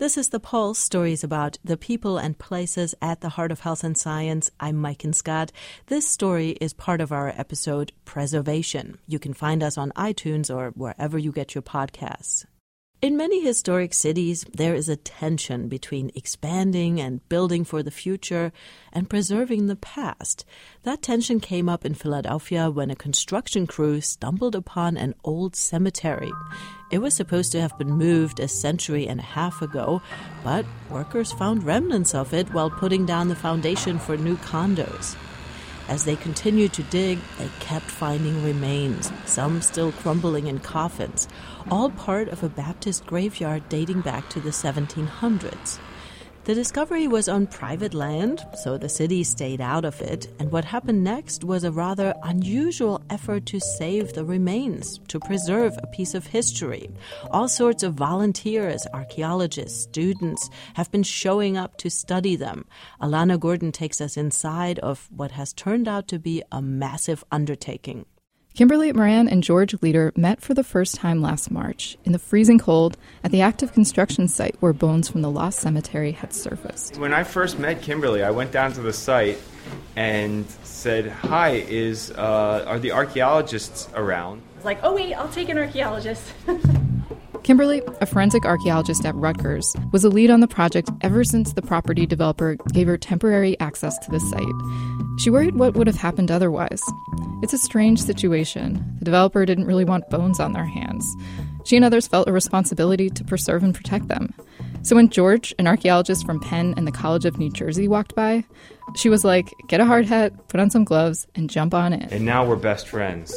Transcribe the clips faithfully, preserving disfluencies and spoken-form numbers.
This is The Pulse, stories about the people and places at the heart of health and science. I'm Maiken Scott. This story is part of our episode, Preservation. You can find us on iTunes or wherever you get your podcasts. In many historic cities, there is a tension between expanding and building for the future and preserving the past. That tension came up in Philadelphia when a construction crew stumbled upon an old cemetery. It was supposed to have been moved a century and a half ago, but workers found remnants of it while putting down the foundation for new condos. As they continued to dig, they kept finding remains, some still crumbling in coffins, all part of a Baptist graveyard dating back to the seventeen hundreds. The discovery was on private land, so the city stayed out of it, and what happened next was a rather unusual effort to save the remains, to preserve a piece of history. All sorts of volunteers, archaeologists, students have been showing up to study them. Alana Gordon takes us inside of what has turned out to be a massive undertaking. Kimberly Moran and George Leader met for the first time last March in the freezing cold at the active construction site where bones from the lost cemetery had surfaced. When I first met Kimberly, I went down to the site and said, "Hi, is uh, are the archaeologists around?" I was like, "Oh wait, I'll take an archaeologist." Kimberly, a forensic archaeologist at Rutgers, was a lead on the project ever since the property developer gave her temporary access to the site. She worried what would have happened otherwise. It's a strange situation. The developer didn't really want bones on their hands. She and others felt a responsibility to preserve and protect them. So when George, an archaeologist from Penn and the College of New Jersey, walked by, she was like, get a hard hat, put on some gloves, and jump on in. And now we're best friends.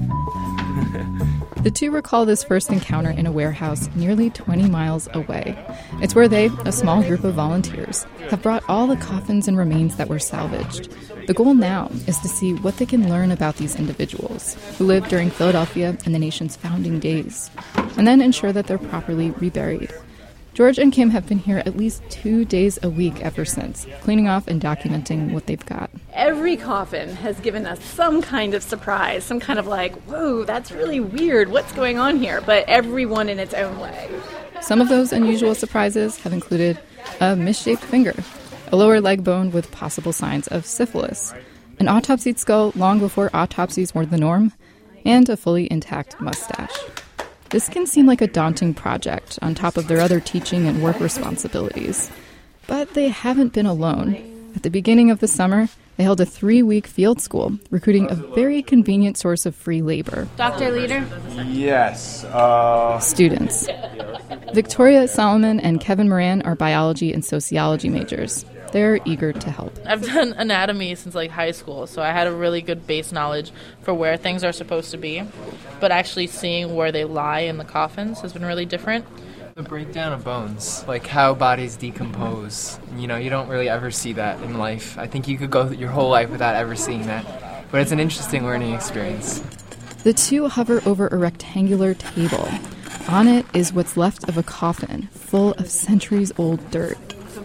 The two recall this first encounter in a warehouse nearly twenty miles away. It's where they, a small group of volunteers, have brought all the coffins and remains that were salvaged. The goal now is to see what they can learn about these individuals who lived during Philadelphia and the nation's founding days, and then ensure that they're properly reburied. George and Kim have been here at least two days a week ever since, cleaning off and documenting what they've got. Every coffin has given us some kind of surprise, some kind of like, whoa, that's really weird, what's going on here? But everyone in its own way. Some of those unusual surprises have included a misshaped finger, a lower leg bone with possible signs of syphilis, an autopsied skull long before autopsies were the norm, and a fully intact mustache. This can seem like a daunting project on top of their other teaching and work responsibilities. But they haven't been alone. At the beginning of the summer, they held a three-week field school, recruiting a very convenient source of free labor. Doctor Leader? Yes. Uh... Students. Victoria Solomon and Kevin Moran are biology and sociology majors. They're eager to help. I've done anatomy since like high school, so I had a really good base knowledge for where things are supposed to be. But actually seeing where they lie in the coffins has been really different. The breakdown of bones, like how bodies decompose. You know, you don't really ever see that in life. I think you could go your whole life without ever seeing that. But it's an interesting learning experience. The two hover over a rectangular table. On it is what's left of a coffin full of centuries-old dirt.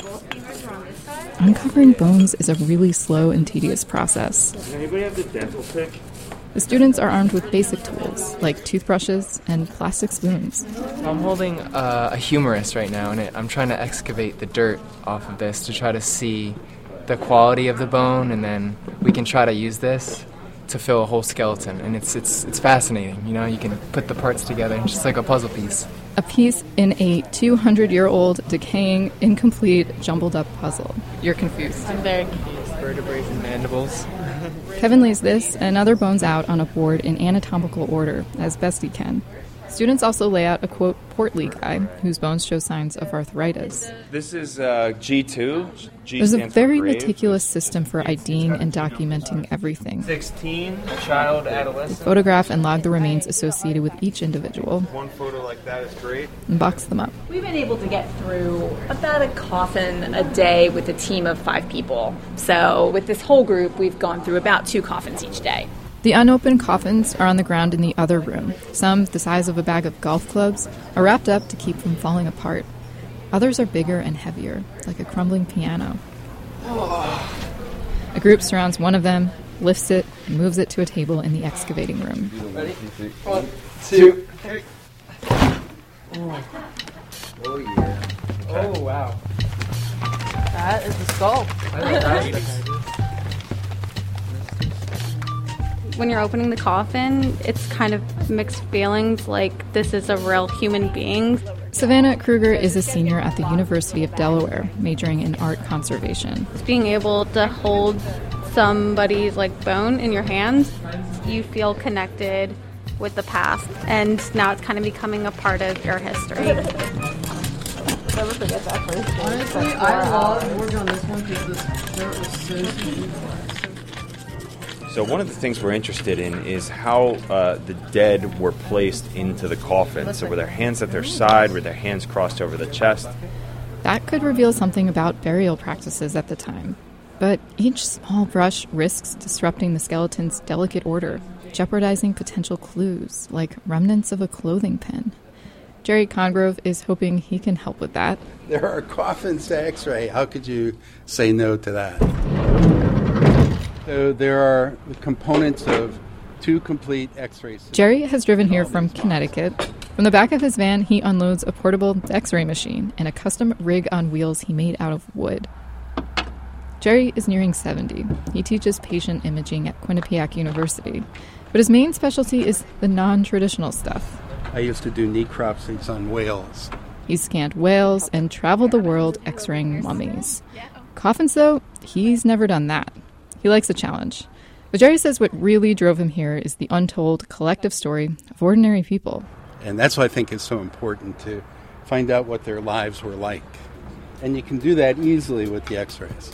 Uncovering bones is a really slow and tedious process. Does anybody have the dental pick? The students are armed with basic tools, like toothbrushes and plastic spoons. I'm holding uh, a humerus right now, and it, I'm trying to excavate the dirt off of this to try to see the quality of the bone, and then we can try to use this to fill a whole skeleton. And it's it's it's fascinating, you know, you can put the parts together, just like a puzzle piece. A piece in a two hundred year old, decaying, incomplete, jumbled up puzzle. You're confused. I'm very confused. Vertebrae and mandibles. Kevin lays this and other bones out on a board in anatomical order, as best he can. Students also lay out a, quote, portly guy, whose bones show signs of arthritis. This is uh, G two. G There's a stands very for grave. meticulous system for IDing and documenting everything. sixteen, child, They adolescent. photograph and log the remains associated with each individual One photo like that is great. and box them up. We've been able to get through about a coffin a day with a team of five people. So with this whole group, we've gone through about two coffins each day. The unopened coffins are on the ground in the other room. Some, the size of a bag of golf clubs, are wrapped up to keep from falling apart. Others are bigger and heavier, like a crumbling piano. A group surrounds one of them, lifts it, and moves it to a table in the excavating room. Ready? One, two, three. Oh yeah. Okay. Oh, wow. That is the skull. When you're opening the coffin, it's kind of mixed feelings, like this is a real human being. Savannah Kruger is a senior at the University of Delaware, majoring in art conservation. Being able to hold somebody's like bone in your hands, you feel connected with the past, and now it's kind of becoming a part of your history. Never forget that first. Honestly, I love working on this one because this dirt was so easy. So one of the things we're interested in is how uh, the dead were placed into the coffin. So were their hands at their side? Were their hands crossed over the chest? That could reveal something about burial practices at the time. But each small brush risks disrupting the skeleton's delicate order, jeopardizing potential clues, like remnants of a clothing pin. Jerry Congrove is hoping he can help with that. There are coffins to x-ray. How could you say no to that? So there are the components of two complete x-ray systems. Jerry has driven here from Connecticut. From the back of his van, he unloads a portable x-ray machine and a custom rig on wheels he made out of wood. Jerry is nearing seventy. He teaches patient imaging at Quinnipiac University. But his main specialty is the non-traditional stuff. I used to do necropsies on whales. He's scanned whales and traveled the world x-raying mummies. Coffins, though, he's never done that. He likes a challenge. But Jerry says what really drove him here is the untold collective story of ordinary people. And that's what I think is so important, to find out what their lives were like. And you can do that easily with the x-rays.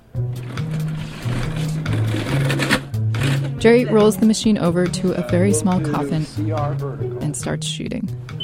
Jerry rolls the machine over to a very small coffin and starts shooting.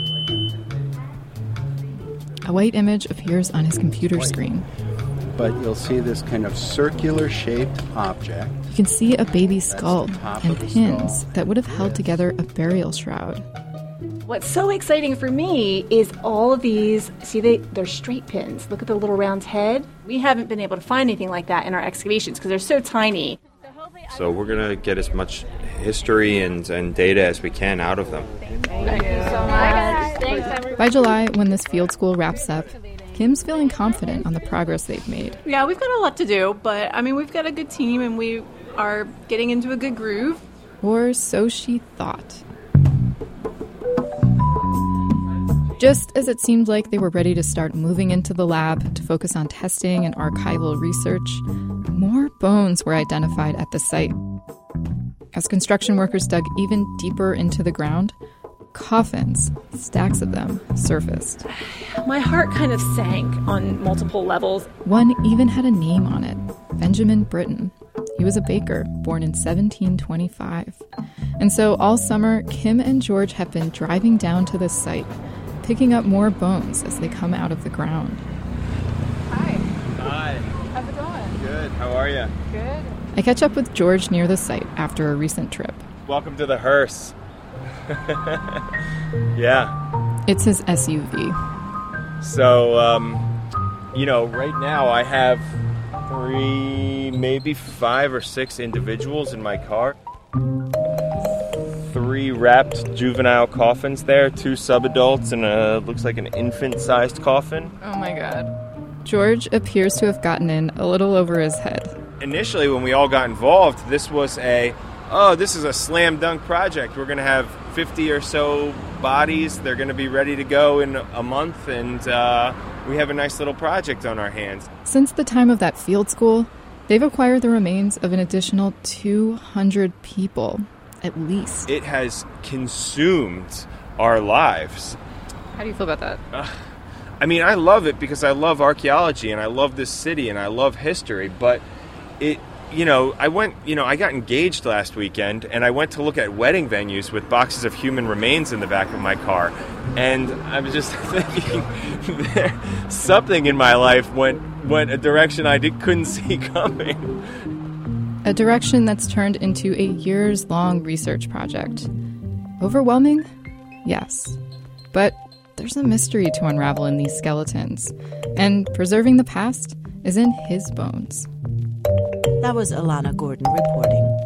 A white image appears on his computer screen. But you'll see this kind of circular-shaped object. You can see a baby skull and pins that would have held together a burial shroud. What's so exciting for me is all of these, see, they, they're straight pins. Look at the little round head. We haven't been able to find anything like that in our excavations because they're so tiny. So we're going to get as much history and, and data as we can out of them. Thank you so much. Thanks, everybody. By July, when this field school wraps up, Kim's feeling confident on the progress they've made. Yeah, we've got a lot to do, but I mean, we've got a good team and we are getting into a good groove. Or so she thought. Just as it seemed like they were ready to start moving into the lab to focus on testing and archival research, more bones were identified at the site. As construction workers dug even deeper into the ground, coffins, stacks of them, surfaced. My heart kind of sank on multiple levels. One even had a name on it, Benjamin Britten. He was a baker, born in seventeen twenty-five. And so all summer, Kim and George have been driving down to this site, picking up more bones as they come out of the ground. Hi. Hi. How's it going? Good. How are you? Good. I catch up with George near the site after a recent trip. Welcome to the hearse. Yeah. It's his S U V. So, um, you know, right now I have three, maybe five or six individuals in my car. Three wrapped juvenile coffins there, two subadults and a, looks like an infant-sized coffin. Oh my god. George appears to have gotten in a little over his head. Initially, when we all got involved, this was a, oh, this is a slam dunk project. We're going to have fifty or so bodies. They're going to be ready to go in a month, and uh, we have a nice little project on our hands. Since the time of that field school, they've acquired the remains of an additional two hundred people, at least. It has consumed our lives. How do you feel about that? Uh, I mean, I love it because I love archaeology, and I love this city, and I love history, but it... You know, I went, you know, I got engaged last weekend, and I went to look at wedding venues with boxes of human remains in the back of my car. And I was just thinking, there, something in my life went went a direction I did, couldn't see coming. A direction that's turned into a years-long research project. Overwhelming? Yes. But there's a mystery to unravel in these skeletons. And preserving the past is in his bones. That was Alana Gordon reporting.